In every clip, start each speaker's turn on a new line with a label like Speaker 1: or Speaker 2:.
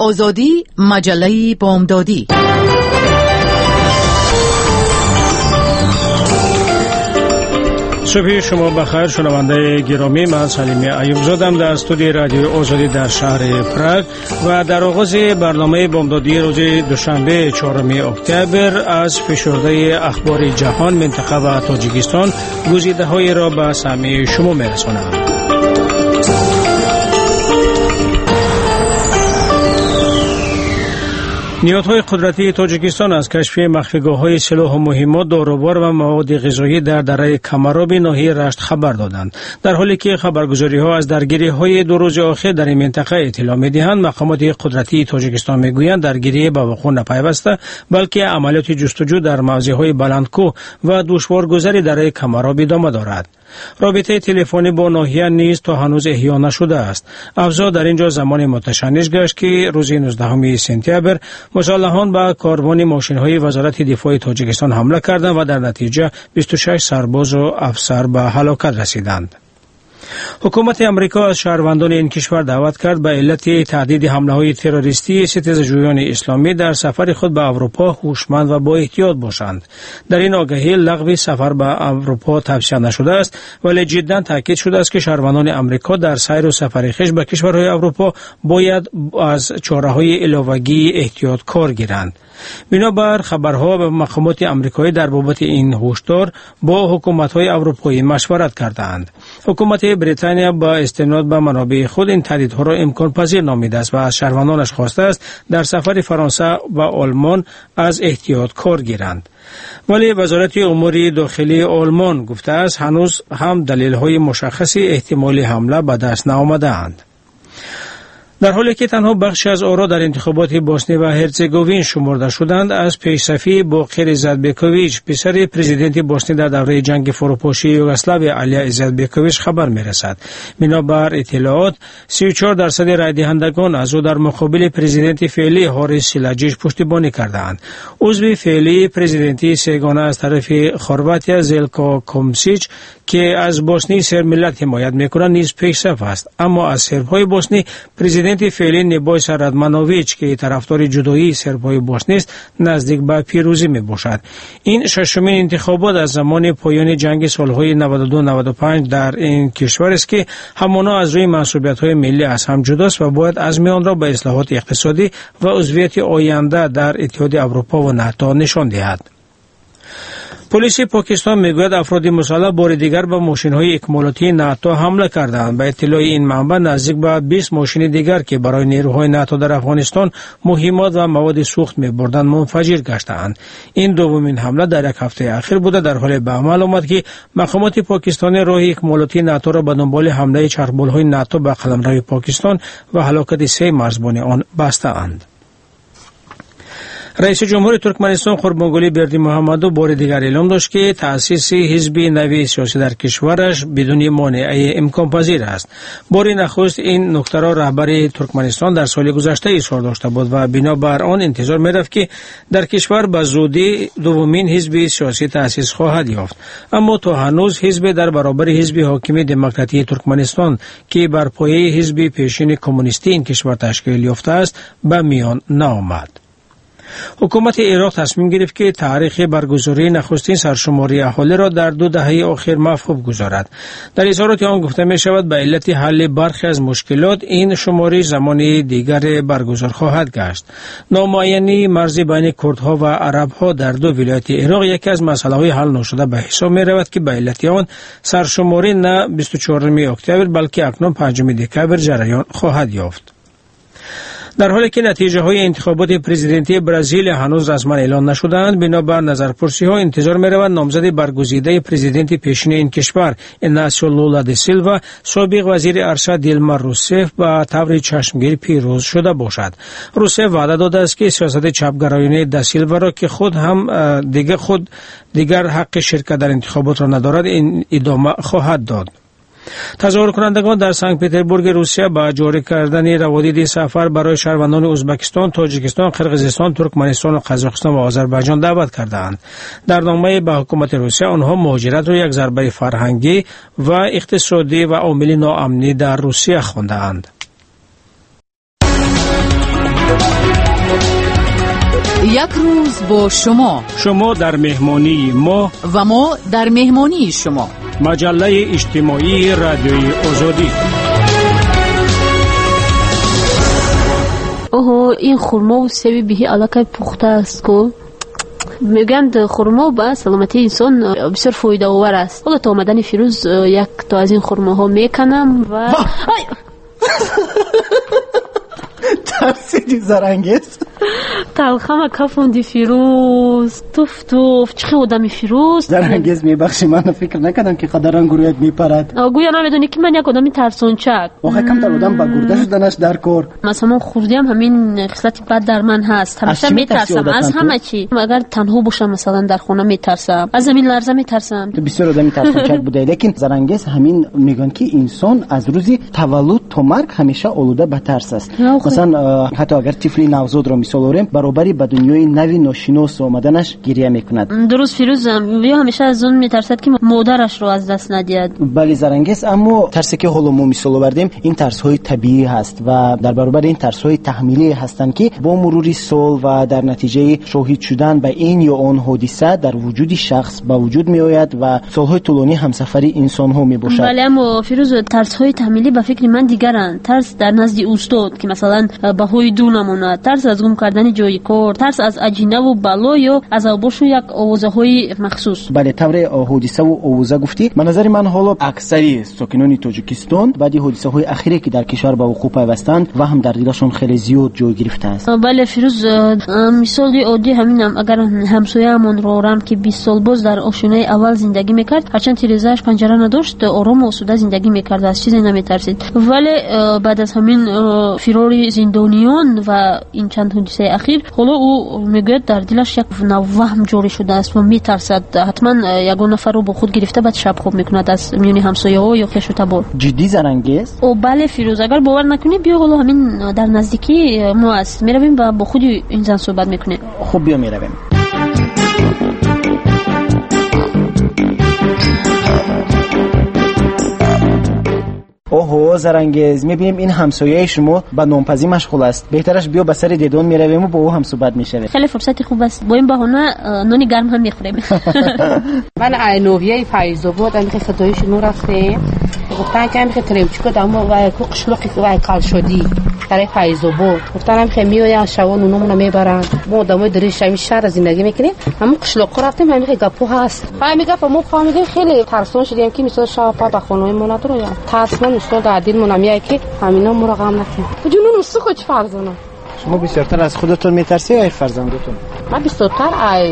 Speaker 1: آزادی، مجله بامدادی.
Speaker 2: صبح شما بخیر شنونده گرامی، من سلیمی ایوب زادم در استودیو رادیو آزادی در شهر پراگ و در آغاز برنامه بامدادی روز دوشنبه 4 اکتبر از فشرده اخبار جهان، منطقه و تاجیکستان گزیده‌های را به سمع شما می‌رسانم. نیروهای قدرتی تاجیکستان از کشف مخفیگاه‌های سلاح و مهمات، داروبار و مواد غذایی در دره کمرابی ناحیه رشت خبر دادند. در حالی که خبرگزاری‌ها از درگیری‌های دو روز اخیر در این منطقه اطلاع می‌دهند، مقامات قدرتی تاجیکستان می‌گویند درگیری به وقوع نپیوسته، بلکه عملیات جستجو در موضع‌های بلندکوه و دشوارگذری دره کمرابی ادامه دارد. رابطه تلفنی با ناحیه نیز تا هنوز احیا نشده است. افزا در اینجا زمان متشنج گشت که روز 19 سپتامبر مسلحان به کاروان ماشین‌های وزارت دفاع تاجیکستان حمله کردند و در نتیجه 26 سرباز و افسر به هلاکت رسیدند. حکومت امریکا از شهروندان این کشور دعوت کرد به علت تهدید حمله‌های تروریستی ستیزجویان اسلامی در سفر خود به اروپا هوشمند و با احتیاط باشند. در این آگهی لغو سفر به اروپا توصیه نشده است، ولی جداً تاکید شده است که شهروندان امریکا در سیر و سفر خویش به کشورهای اروپا باید از چاره‌های علاوه‌ای احتیاط کار گیرند. بنابر خبرها به مقامات آمریکایی در بابت این هشدار با حکومت‌های اروپایی مشورت کردند. حکومت بریتانیا با استناد به منابع خود این تهدیدها را امکان پذیر نامیده است و از شهروندانش خواسته است در سفر فرانسه و آلمان از احتیاط کار گیرند. ولی وزارت امور داخلی آلمان گفته است هنوز هم دلیل‌های مشخصی احتمال حمله به دست نآمده‌اند. در حالی که تنها بخشی از آرا در انتخابات بوسنی و هرزگوین شمرده شدند، از پیش‌صفی باقر ایزدبکوویچ پسر پرزیدنت بوسنی در دوره جنگ فروپاشی یوگسلاوی علیا ایزدبکوویچ خبر می‌رسد. بنابر اطلاعات 34% رای دهندگان از او در مقابل پرزیدنت فعلی هاریس سیلاجیچ پشتیبانی کردند. عضو فعلی پرزیدنتی سگانه از طرف خرواتیا زلکو کومسیچ که از بوسنی سرملت حمایت می‌کند نیز پیش‌صف است، اما از سرب‌های بوسنی پرزیدنت فعلی نیبویس رادمانوویچ که طرفدار جدایی سرب‌های بوسنی است نزدیک به پیروزی می‌باشد. این ششمین انتخابات از زمان پایان جنگ سال‌های 92-95 در این کشور است که همانا از روی مسئولیت‌های ملی از هم جداست و باید عزم آن را به اصلاحات اقتصادی و عضویت آینده در اتحاد اروپا و ناتو نشان دهد. پلیس پاکستان میگوید افراد مسلح بار دیگر به ماشین‌های اکمالاتی ناتو حمله کردند. به اطلاع این منبع نزدیک به 20 ماشین دیگر که برای نیروهای ناتو در افغانستان مهمات و مواد سوخت می‌بردند منفجر گشتند. این دومین حمله در یک هفته اخیر بوده، در حالی به عمل آمد که مقامات پاکستانی راه اکمالاتی ناتو را به دنبال حمله چرخبول‌های ناتو به قلمرو پاکستان و هلاکت 3 مرزبان آن بسته‌اند. رئیس جمهور ترکمنستان قربانگلی بردیمحمدوف بار دیگر اعلام داشت که تأسیس حزب نوی سیاسی در کشورش بدون مانع امکان پذیر است. بار نخست این نکته را رهبر ترکمنستان در سال گذشته اظهار داشته بود و بنابر آن انتظار می‌رفت که در کشور به زودی دومین حزب سیاسی تأسیس خواهد یافت. اما تا هنوز حزب در برابر حزب حاکم دموکراتی ترکمنستان که بر پایه حزب پیشین کمونیستی این کشور تشکیل یافته است به میان نآمد. حکومت عراق تصمیم گرفت که تاریخ برگزاری نخستین سرشماری اهالی را در 2 دهه اخیر مفهوم گذارد. در اظهارات آن گفته می شود به علت حل برخی از مشکلات این شماری زمانی دیگر برگزار خواهد گشت. نامعینی مرزی بین کردها و عربها در 2 ولایت عراق یکی از مسائل حل نشده به حساب می رود که به علت آن سرشماری نه 24 اکتبر بلکه اکنون 5 دکبر جریان خواهد یافت. در حالی که نتیجه های انتخابات پرزیدنتی برزیل هنوز رسما اعلان نشده‌اند، بنابر نظرپرسی ها انتظار می رود نامزد برگزیده پرزیدنت پیشین این کشور ایناسیو لولا د سیلوا سابق وزیر ارشد دیلما روسف با طور چشمگیر پیروز شده باشد. روسف وعده داده است که سیاست چپگرایانه د سیلوا را که خود دیگر حق شرکت در انتخابات را ندارد این ادامه خواهد داد. تظاهر کنندگان در سنت پترزبورگ روسیه با جاری کردن روادید سفر برای شهروندان ازبکستان، تاجیکستان، قرقیزستان، ترکمنستان و قزاقستان و آذربایجان دعوت کردند. در نامه به حکومت روسیه آنها مهاجرت را یک ضربه فرهنگی و اقتصادی و عامل ناامنی در روسیه خواندند.
Speaker 1: یک روز با شما
Speaker 2: در مهمانی ما
Speaker 1: و ما در مهمانی شما.
Speaker 2: مجله اجتماعی رادیوی آزادی.
Speaker 3: این خورما و سیب بهی علاقه پخته است که میگند خورما به سلامتی انسان بسیار فایده آور است. حالا تا آمدن فیروز یک تا از این خورماها میکنم و
Speaker 4: ترسیدی زرنگیز؟
Speaker 3: تلخم کفوندی فیروز. توف چه آدمی فیروز.
Speaker 4: زرنگیز میبخشی، من فکر نکردم که قدران گرویت میپرد.
Speaker 3: گویا نمیدونی که من یک آدمی ترسونچک.
Speaker 4: آخه کم تر آدم با گرده شدنش در کار.
Speaker 3: مثلا خوردی همین خصلت بد در من هست. همیشه میترسم از همه چی. اگر تنها باشم مثلا در خونه میترسم، از زمین لرزه میترسم.
Speaker 4: تو بسیار آدمی ترسونچک بودی. لیکن زرنگیز همین میگن که انسان از روزی تولد تا مرگ همیشه آلوده به ترس است. مثلا حتی اگر طفلی نوزاد را مثال آوریم، برابری به دنیای نوی ناشناس آمدنش گریه میکند.
Speaker 3: درست فیروز، یا همیشه از اون میترسد که مادرش رو از دست ندهد.
Speaker 4: بله زرنگیز، اما ترسی که حالا ما مثال آوردیم این ترس های طبیعی هست و در برابر این ترس های تحمیلی هستند که با مرور سال و در نتیجه شاهد شدن به این یا آن حادثه در وجود شخص به وجود می آید و سالهای طولانی همسفری انسان ها می باشد.
Speaker 3: بله، اما فیروز ترس های تحمیلی به فکر من دیگرند. ترس در نزد استاد که مثلا بهای دو نمونه، ترس از گم کردن جای کار، ترس از عجینه و بلا یا از آبوش و یک آوازه های مخصوص.
Speaker 4: بله، طور حادثه و آوازه گفتی. به نظر من حالا اکثری ساکنان تاجیکستان بعد حادثه های اخیری که در کشور به وقوع پیوستند و هم در دلشون خیلی زیاد جای گرفته است.
Speaker 3: بله فیروز، مثال عادی همینم. اگر همسایه‌مون رو رم که 20 سال باز در آشنای اول زندگی میکرد، هرچند تیرزه‌اش پنجره نداشت، آرام و آسوده زندگی میکرد، از چیزی نمیترسید. ولی بعد از همین فرار زندانیان و این چند حادثه اخیر، حالا او میگوید در دلش یک وهم جوری شده است و میترسد. حتما یگان نفر رو با خود گرفته بعد شب خواب میکند از میون همسایه‌ها یا خویش و تبار.
Speaker 4: جدی زرنگیز؟
Speaker 3: او بله فیروز، اگر باور نکنی بیا حالا همین در نزدیکی ما است، میرویم و با خود این زن صحبت میکنیم.
Speaker 4: خب بیا میرویم. اوه زرنگیز، میبینیم این همسایه شما با نانپزی مشغول است. بهترش بیا به سر دیدن میرویم و با او هم صحبت میشویم.
Speaker 3: خیلی فرصت خوب است، با این بهانه نان گرم هم میخوریم.
Speaker 5: من عینویه فیض‌آباد هم که خدایش نور رفتیم، گفتن که همین تریمچیکو دامو و قشلوقی و کال شدی در فیض‌آباد. گفتن هم که میایم شوان اونمون میبرن. ما دامو دریش همین شهر زندگی میکنیم. همون قشلوق رفتیم، همین گپو هست. همین گپ ما فهمیدیم، خیلی ترسون شدیم که مثلا شب با خانوممون نداریم. ترسمون مثلا در دلمون میاد که همینا ما رو غم نکنیم. جنون است خود فرزانه.
Speaker 4: شما بسیارتر از خودتون میترسی یا فرزندتون؟
Speaker 5: من بسیارتر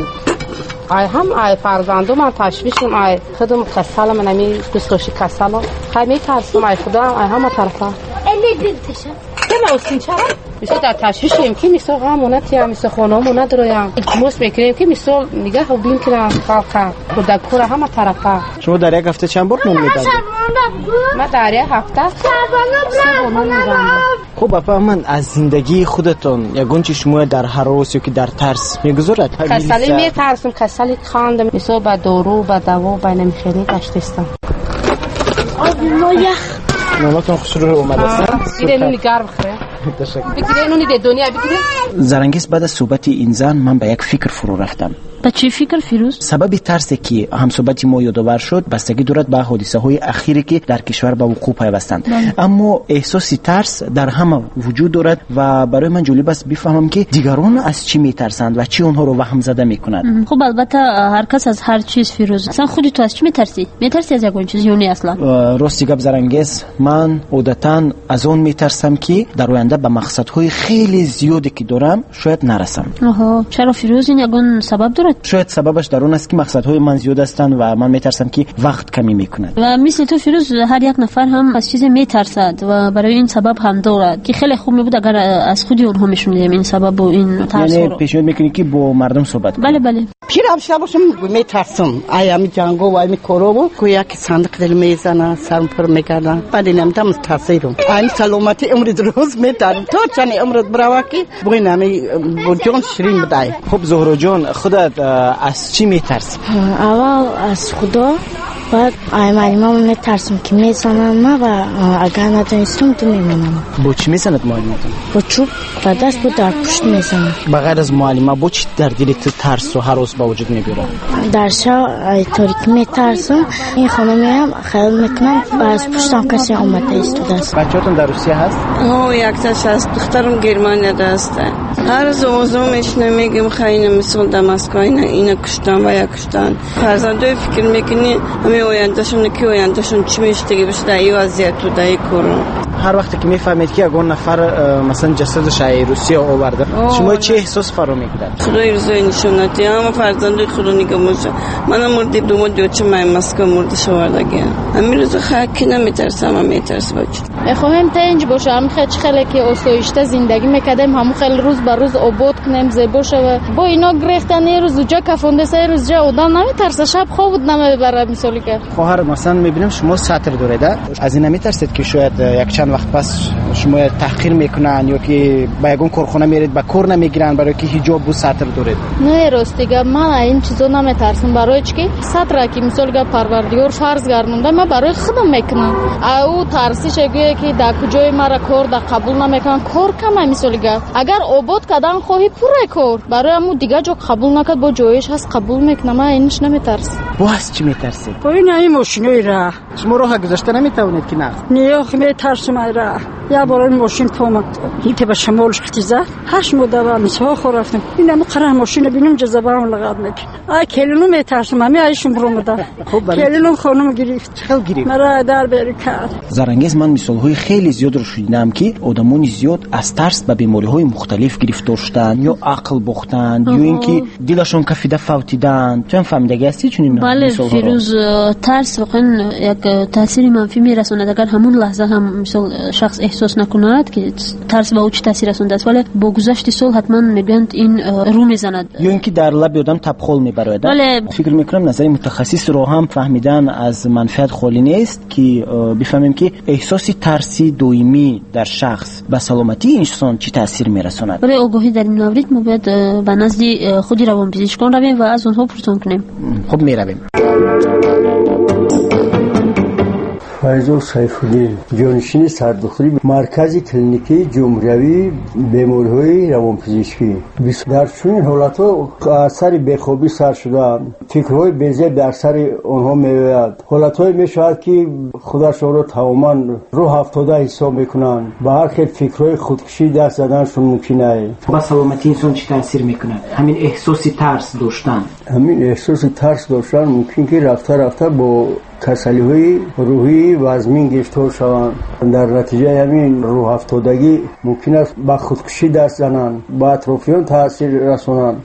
Speaker 5: هم فرزندم من تشویشم خودم کسالم نمی دوستوشی کسالم خیلی ترسم خودم هم طرفا ما اوسین چرا مثلا در تشویشیم که مثلا غمونت یا مثلا خانه‌مون نداریم موس میکنیم که مثلا نگاه خوبیم کنم خالق خودکور هم طرفا.
Speaker 4: شما در یک هفته چند بار نون میبرید؟
Speaker 5: من در یک هفته 3 بار میبرم.
Speaker 4: خب بفهمن از زندگی خودتون یگون چی شما در هراس یا که در ترس میگذارد؟
Speaker 5: کسالی میترسم، کسالی خواندم مثلا با دارو با دوا با نمیخیری گشتستم.
Speaker 3: ما یخ
Speaker 4: نامتون خسرو اومده است.
Speaker 5: دیگه نونی گرم بخوره. بگیره نونی ده دنیا بگیره.
Speaker 4: زرنگیز بعد از صحبت این زن من به یک فکر فرو رفتم.
Speaker 3: با چی فکر فیروز؟
Speaker 4: سبب ترسی که هم صحبت ما یادآور شد بستگی دارد به حادثه های اخیری که در کشور به وقوع پیوستند. اما احساس ترس در همه وجود دارد و برای من جالب است بفهمم که دیگران از چی میترسند و چی اونها رو وهم زده میکنند.
Speaker 3: خب البته هر کس از هر چیز فیروز. مثلا خودت تو از چی میترسی؟ میترسی از یگون چیز یا نه اصلا؟
Speaker 4: راستی گپ زرنگیز، من عادتاً از اون میترسم که در آینده به مقصدهای خیلی زیادی که دارم شاید نرسم.
Speaker 3: آها، چرا فیروز؟ این یگون سبب داره؟
Speaker 4: شاید سببش در اون است که مقصدهای من زیاد هستند و من میترسم که وقت کمی میکند.
Speaker 3: و مثل تو فیروز هر یک نفر هم از چیزی میترسد و برای این سبب هم دارد که خیلی خوب میبود اگر از خودی اونها میشنیدیم این سبب و این ترس رو.
Speaker 4: یعنی پیشنهاد میکنی که با مردم صحبت کنیم؟
Speaker 3: بله.
Speaker 6: پیرم شباشم میترسم. آیا جنگو و کورو کو یک صندوق دل میزنه سرم پر میگردن. بعد نمیتونم ترسیدم. این سلامتی عمر دراز میترسم. تو چنین عمرت براوکی بگینم بجون شیرین بدای.
Speaker 4: خب زهرا جان، خودت از چی میترسی؟
Speaker 7: اول از خدا بعد معلمم میترسم که میزنم ما و اگر ندونستم تو میمونم.
Speaker 4: با چی میزند معلمتون؟
Speaker 7: با چوب و دست با در پشت میزنم.
Speaker 4: بغیر از معلمه با چی در دلت ترس و هراس با وجود میبره؟
Speaker 7: در شب تاریک میترسم. این خانه میام خیال میکنم و از پشتم کسی آمده ایستاده است.
Speaker 4: بچه‌تون در روسیه هست؟
Speaker 8: یک تاش هست. دخترم گرمانیا هست. هر روز اوزومش نمیگم خیلی مثل دماسکو اینا کشتن و یا کشتن. فرزندای فکر میکنی همه آیندهشون کی آیندهشون چی میشه بشه در این وضعیت و در این کرونا.
Speaker 4: هر وقتی که میفهمید که اگر نفر مثلا جسدش از روسیه آورده شما چه احساس فرا میگیرد؟
Speaker 8: خدای رضای نشوناتی همه فرزندای خدا نگم باشه. من مردی دوم دیوچه من مسکو مردش آوردگی. همین روز خاکی نمیترسم میترسم بچه.
Speaker 9: خواهم تنج باشه هم خیلی که آسایشته زندگی میکردیم هم خیلی روز بر روز آباد کنیم زیبا شه با اینا گرفتن یه روز جا کفونده سه روز جا آدم نمیترسه شب خواب نمیبره مثالی که
Speaker 4: خواهر مثلا میبینیم شما سطر دارید از این نمیترسید که شاید یک چند وقت پس شما تحقیر میکنن یا که با یگون کارخونه میرید با کار نمیگیرن برای که حجاب و سطر دارید؟
Speaker 9: نه راستیگه من این چیزا نمیترسم برای چی سطر که مثال که پروردگار فرض گردونده من برای خودم میکنم او ترسیش اگه که در کجای مرا کار در قبول نمیکنن کار کم مثال که اگر آباد کردن خواهی پوره کار برای همون دیگه جا قبول نکرد با جایش هست قبول میکنم من اینش نمیترسم.
Speaker 4: با از چی میترسید؟
Speaker 10: با این ماشینای را
Speaker 4: شما راه گذاشته نمیتونید که نه؟
Speaker 10: نه میترسم را یا برای ماشین پامد هیته به شمالش خطیزه 8 مدت با مسا خو رفتم اینم قرار ماشین ببینم جذبم لغت میکنه ای کلینو میترسم همه ایشون برومده کلینو خانم گرفت
Speaker 4: چقدر گرفت
Speaker 10: مرا در بری کرد.
Speaker 4: زرنگیز من مثالهای خیلی زیاد رو شنیدم که آدمانی زیاد از ترس به بیماریهای مختلف گرفتار شدن یا عقل باختن یا اینکه دلشون کفیده فوتیدن. تو هم فهمیدگی هستی چنین
Speaker 3: بله فیروز ترس واقعا یک تاثیر منفی میرسونه اگر همون لحظه هم مثلا شخص احساس نکند که ترس به او چه تاثیر رسونده است ولی با گذشت سال حتما میگن این رو میزند
Speaker 4: یا اینکه در لب آدم تبخال میبره.
Speaker 3: بله
Speaker 4: فکر میکنم نظر متخصص رو هم فهمیدن از منفعت خالی نیست که بفهمیم که احساس ترسی دائمی در شخص به سلامتی انسان چه تاثیر میرساند.
Speaker 3: برای آگاهی در این مورد ما باید به نزد خود روانپزشکان رویم و از اونها پرسان کنیم.
Speaker 4: خب میرویم.
Speaker 11: فایزو سیف‌الدین جانشین سردختری مرکز کلینیکی جمهوری بیماری‌های روانپزشکی. در چنین حالت‌ها اثر بیخوابی سر شده فکرهای بی‌ضد در سر آنها می‌آید. حالت‌هایی می‌شود که خودشان را تماماً روح افتاده حساب می‌کنند. به هر خیل فکرهای خودکشی دست زدنشون ممکنه.
Speaker 4: با سلامتی انسان چه تاثیر می‌کند؟ همین احساس ترس داشتن.
Speaker 11: همین احساس ترس داشتن ممکن که رفته با کسلی‌های روحی و ازمین گرفتار شوند. در نتیجه همین روح افتادگی ممکن است به خودکشی دست زنند، به اطرافیان تاثیر رسانند،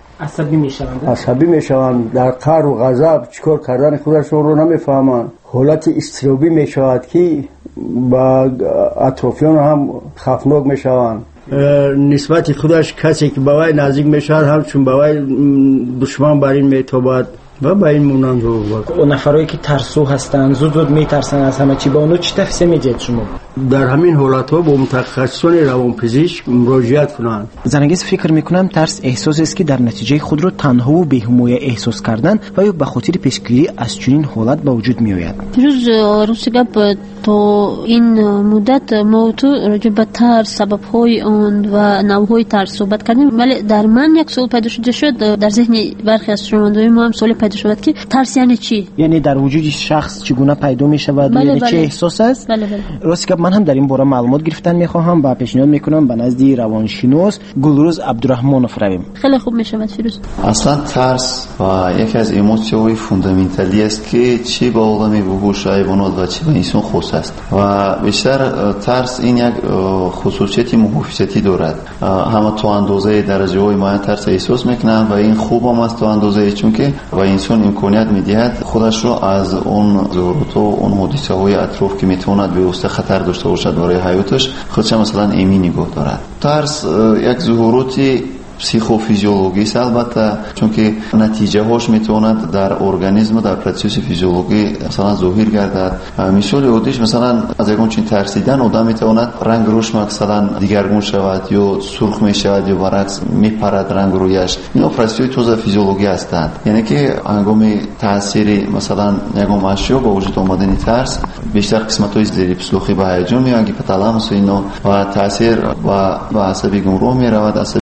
Speaker 11: عصبی میشوند، در قهر و غضب چیکار کردن خودشون رو نمیفهمند. حالت اضطرابی میشود که با اطرافیان هم خفناک میشوند. نسبت خودش کسی که به وی نزدیک میشود همچون به وی دشمن بر این میتابد و با این مونند رو بود.
Speaker 4: اون نفرایی که ترسو هستن زود میترسن از همه چی با اونو چی تفسیر میدید شما؟
Speaker 11: در همین حالت‌ها با متخصصان روانپزشک مراجعت کنند.
Speaker 4: زرنگیز فکر میکنم ترس احساسی است که در نتیجه خود رو تنها و بی‌حمایه احساس کردن و یا به خاطر پیشگیری از چنین حالت به وجود میآید.
Speaker 3: روز گپ تو این مدت موضوع راجع به ترس سبب‌های آن و نوع‌های ترس صحبت کردیم ولی در من یک سوال پیدا شد در ذهن برخی از شنوندگان ما هم سوال پیدا شد که ترس یعنی چی؟
Speaker 4: یعنی در وجود شخص چگونه پیدا میشود و یعنی چه احساس است؟
Speaker 3: بله.
Speaker 4: راستی که من هم در این باره معلومات گرفتن میخواهم و پیشنهاد میکنم به نزد روانشناس گلروز عبدالرحمنوف رویم.
Speaker 3: خیلی خوب میشود فیروز.
Speaker 12: اصلا ترس و یکی از ایموسیون‌های فوندامنتالی است که چی با آدم وحوش حیوانات و چی با انسان خاص است و بیشتر ترس این یک خصوصیت محافظتی دارد. همه تو اندازه درجه‌های معین ترس احساس میکنن و این خوب هم است تو اندازه چون که و انسان امکانیت میدهد خودش رو از اون ظهورات و اون حادثه‌های اطراف که میتواند به واسطه خطر داشته باشد برای حیاتش خودش مثلا ایمن نگاه دارد. ترس یک ظهوراتی پسیخوفیزیولوژی البته، چون که نتیجه هاش میتواند در ارگانیسم در پروسس فیزیولوژی مثلا ظاهر گردد. مثال عادیش مثلا از اون چین ترسیدن آدم میتواند رنگ روش مثلا دیگرگون شود یا سرخ میشود یا برعکس میپرد رنگ رویش. اینا پروسس توز فیزیولوژی هستند. یعنی که هنگام تاثیر مثلا یگام اشیا با وجود آمدن ترس بیشتر قسمت‌های زیر پسلوخی به هیجان میان که پتالاموس اینا و تاثیر و عصبی گمراه میرود.